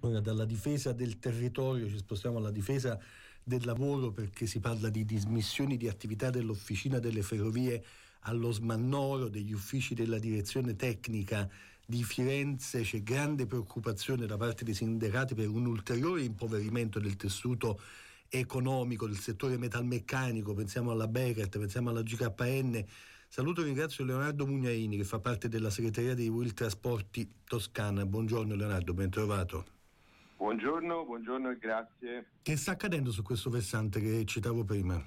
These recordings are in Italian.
Ora dalla difesa del territorio ci spostiamo alla difesa del lavoro, perché si parla di dismissioni di attività dell'Officina delle Ferrovie allo Smannoro, degli uffici della direzione tecnica di Firenze. C'è grande preoccupazione da parte dei sindacati per un ulteriore impoverimento del tessuto economico del settore metalmeccanico. Pensiamo alla Bekaert, pensiamo alla GKN. Saluto e ringrazio Leonardo Mugnaini, che fa parte della segreteria dei Will Trasporti Toscana. Buongiorno Leonardo, ben trovato. Buongiorno e grazie. Che sta accadendo su questo versante che citavo prima?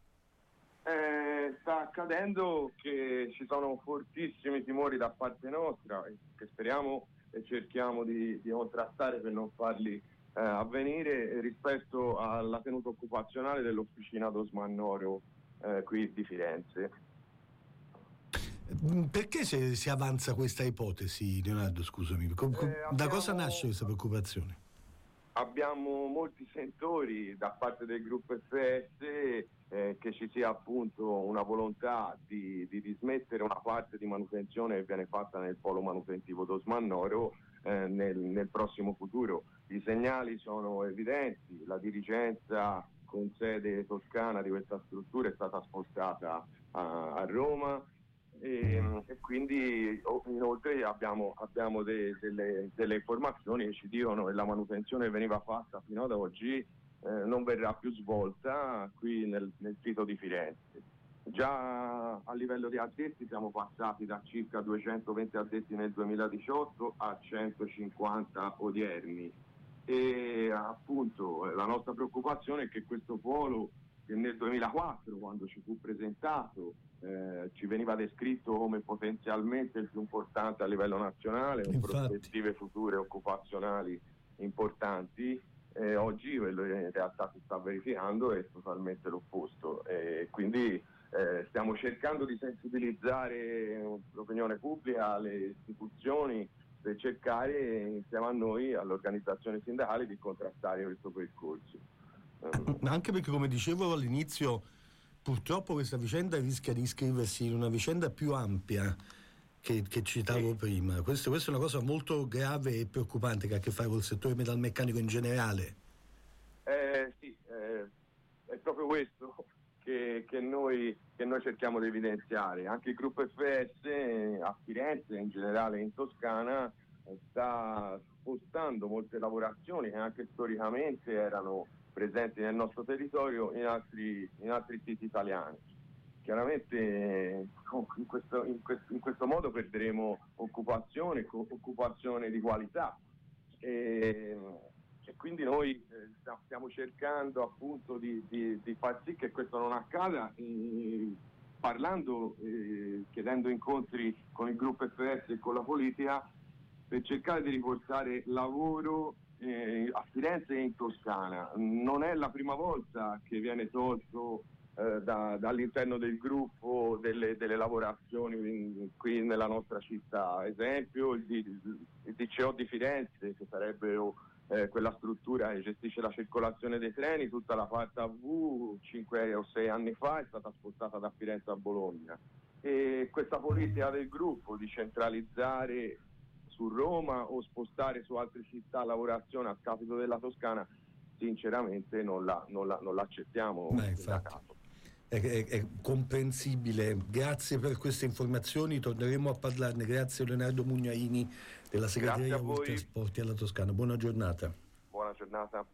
Sta accadendo che ci sono fortissimi timori da parte nostra, che speriamo e cerchiamo di contrastare per non farli avvenire, rispetto alla tenuta occupazionale dell'Officina d'Osmannoro qui di Firenze. Perché si avanza questa ipotesi, Leonardo, scusami? Da cosa nasce questa preoccupazione? Abbiamo molti sentori da parte del gruppo FS che ci sia appunto una volontà di dismettere una parte di manutenzione che viene fatta nel polo manutentivo d'Osmannoro nel prossimo futuro. I segnali sono evidenti, la dirigenza con sede toscana di questa struttura è stata spostata a Roma. E quindi inoltre abbiamo delle informazioni che ci dicono che la manutenzione che veniva fatta fino ad oggi non verrà più svolta qui nel sito di Firenze. Già a livello di addetti siamo passati da circa 220 addetti nel 2018 a 150 odierni, e appunto la nostra preoccupazione è che questo polo, che nel 2004, quando ci fu presentato, ci veniva descritto come potenzialmente il più importante a livello nazionale, con prospettive future occupazionali importanti, oggi quello che in realtà si sta verificando è totalmente l'opposto, quindi stiamo cercando di sensibilizzare l'opinione pubblica, le istituzioni, per cercare insieme a noi, alle organizzazioni sindacali, di contrastare questo percorso. Anche perché, come dicevo all'inizio, purtroppo questa vicenda rischia di iscriversi in una vicenda più ampia che citavo prima. Questo è una cosa molto grave e preoccupante, che ha a che fare col settore metalmeccanico in generale. È proprio questo che noi cerchiamo di evidenziare. Anche il gruppo FS a Firenze, in generale in Toscana, sta spostando molte lavorazioni che anche storicamente erano presenti nel nostro territorio in altri siti italiani. Chiaramente in questo modo perderemo occupazione di qualità, e quindi noi stiamo cercando appunto di far sì che questo non accada, parlando, chiedendo incontri con il gruppo FS e con la politica, per cercare di riportare lavoro a Firenze e in Toscana. Non è la prima volta che viene tolto dall'interno del gruppo delle lavorazioni qui nella nostra città. Esempio il DCO di Firenze, che sarebbero quella struttura che gestisce la circolazione dei treni. Tutta la parte AV 5 o 6 anni fa è stata spostata da Firenze a Bologna, e questa politica del gruppo di centralizzare su Roma o spostare su altre città lavorazione a scapito della Toscana, sinceramente non l'accettiamo. È comprensibile. Grazie per queste informazioni, torneremo a parlarne. Grazie Leonardo Mugnaini della segreteria Will Trasporti alla Toscana. Buona giornata. Buona giornata.